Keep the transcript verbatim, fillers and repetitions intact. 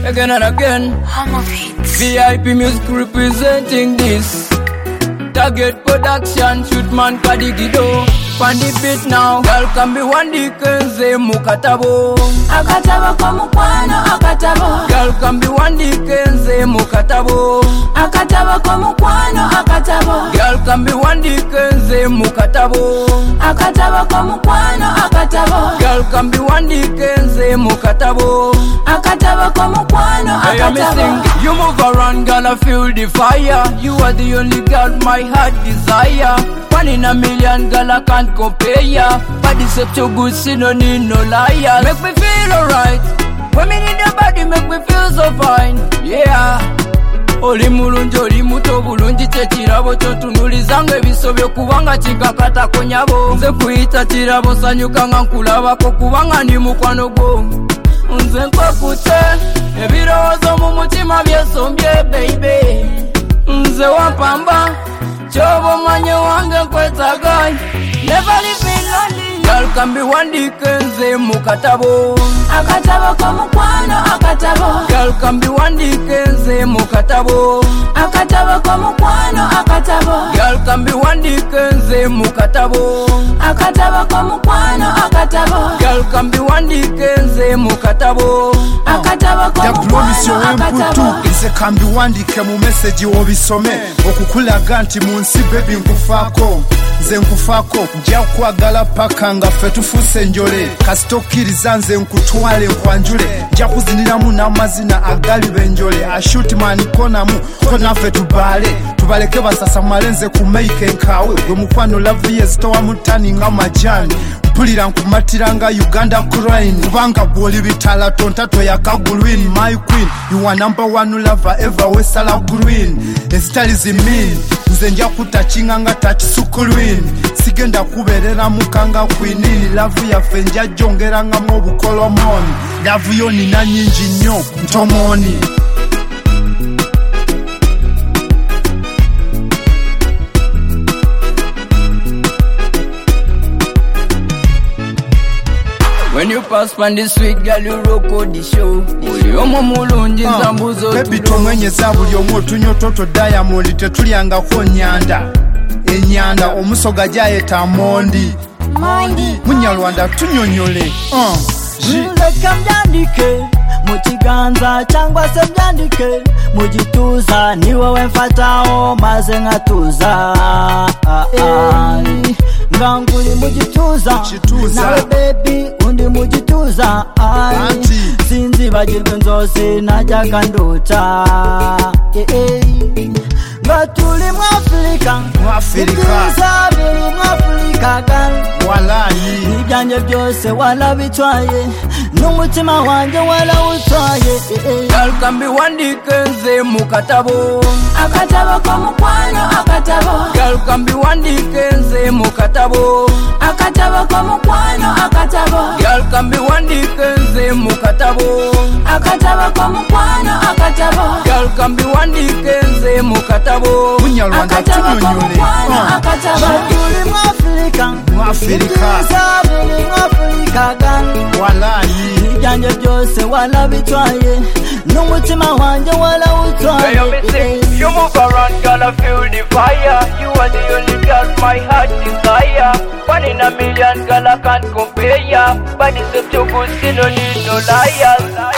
again and again. V I P music representing this. Target production, shoot man kadigido. Pan the beat now, girl can be one dikenze mukatabo. Akatabo kwa mukwano, akatabo. Girl can be one dikenze mukatabo. Akatabo kwa mukwano, akatabo. Girl can be one dikenze mukatabo. Akatabo kwa mukwano, akatabo. Girl can be one dikenze mukatabo. Akatabo kwa mukwano, akatabo. You move around, girl, I feel the fire. You are the only girl my heart desire. One in a million, girl, I can't compare ya. Body so too good, see no need no liar. Make me feel alright. When me need your body, make me feel so fine. Yeah. Oli mulungi oli muto bulungi tekirabo kyotunulizanga ebisobyo kubanga kikakata konyabo. Nze kuyita kirabo sanyuka nga nkulabako kubanga ndi mukwano gwo. Nze nkokute ebirowoozo mu mutima byesombye baby. Nze wampamba chobo manye wange nkwetaga. Never leave me lonely. Girl can be one dikenze mukatabo. Akatabo kwa mukwano, akatabo. Girl can be one dikenze mukatabo. Akatabo kwa mukwano, akatabo. Girl can be one dikenze mukatabo. Akatabo kwa mukwano, akatabo. Girl can be one dikenze mukatabo. Akatabo kwa mukwano, akatabo. Nze kambi wandike mu message obisome okukulaga nti munsi baby nkufako. Nze nkufako nja kwagala paka nga ffe tufuse njole kasitokiriza nze nkutwale nkwanjule nja kuziniramu n'amazina agali benjole ashoot man konamu ko naffe tubale tubaleke basasamale nze kumeike nkawe gwe mukwano love ye zitowa mutani nga majani mpulira nkumatiranga Uganda crying kubanga bwoli bitala tonta toyaka green my queen you are number one lover ever wesala green ezitali zimin nze nja kutachinga nga tachisukulwin sigenda kuberera mukanga kwinini love yaffe nja jongeranga mu obukolomoni love yo nina nyingi nnyo ntomoni. When you pass pan the sweet girl you rock on the show. Uli omo mulungi zambuzo tulo. Baby tomwenyeza buli omu otunyo toto diamond tetulyangako nyanda. Enyanda omusoga jayeta mondi. Mondi. Munyalwanda tunyonyole. Uh. Leka mbyandike mu kiganza cyangwa se mbyandike mu gituza ni wowe mfataho maze nkatuza. Nganguli mu gituza nawe baby undi mu gituza. Sinzi bagirwe nzose najyaga ndota. Batuli mu Afrika mu Afrika biri mu Afrika gan walayi ibyanjye byose walabitwaye n'umutima wanjye walawutwaye. Girl can be one dikenze mukatabo. Akatabo kwa mukwano, akatabo. Girl can be one dikenze mukatabo. Akatabo kwa mukwano, akatabo. Girl can be one dikenze mukatabo. Akatabo kwa mukwano, akatabo. Girl can be one dikenze mukatabo. Munyalwanda tunyonyole. Batuli mu Afrika mu Afrika biri mu Afrika gan walayi ibyanjye byose walabitwaye n'umutima wanjye walawutwaye. You move around, girl, I feel the fire. You are the only girl my heart desire. One in a million, girl, I can't compare ya. Body so too good, see no need no liars.